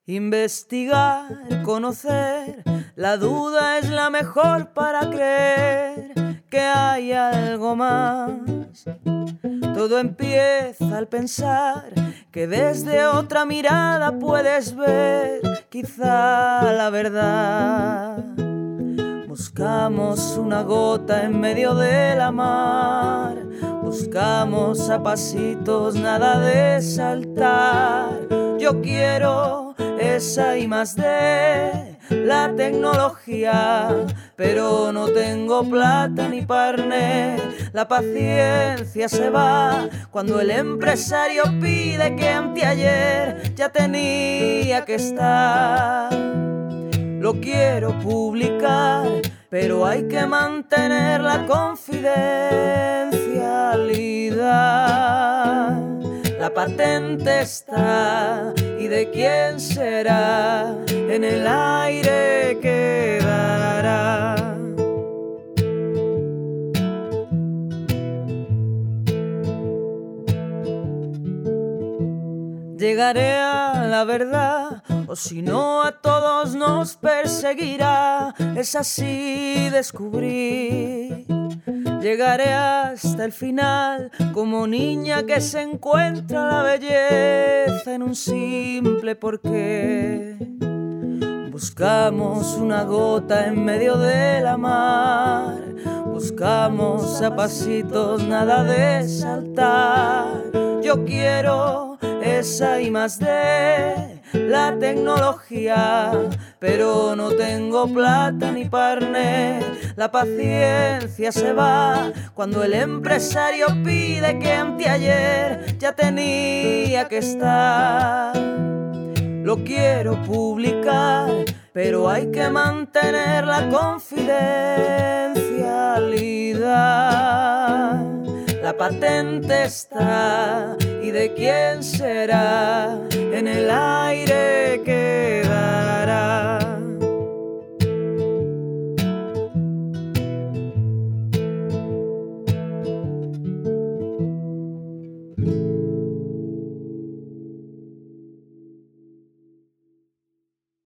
Investigar, conocer, la duda es la mejor para creer que hay algo más. Todo empieza al pensar que desde otra mirada puedes ver quizá la verdad. Buscamos una gota en medio de la mar, buscamos a pasitos, nada de saltar. Yo quiero esa I+D, la tecnología, pero no tengo plata ni parné. La paciencia se va cuando el empresario pide que anteayer ya tenía que estar. Lo quiero publicar, pero hay que mantener la confidencialidad. La patente está, ¿y de quién será? En el aire quedará. Llegaré a la verdad, o si no a todos nos perseguirá. Es así descubrí. Llegaré hasta el final, como niña que se encuentra la belleza en un simple porqué. Buscamos una gota en medio de la mar, buscamos a pasitos, nada de saltar. Yo quiero esa I+D, la tecnología, pero no tengo plata ni parné. La paciencia se va cuando el empresario pide que anteayer ya tenía que estar. Lo quiero publicar, pero hay que mantener la confidencialidad. La patente está, ¿y de quién será? En el aire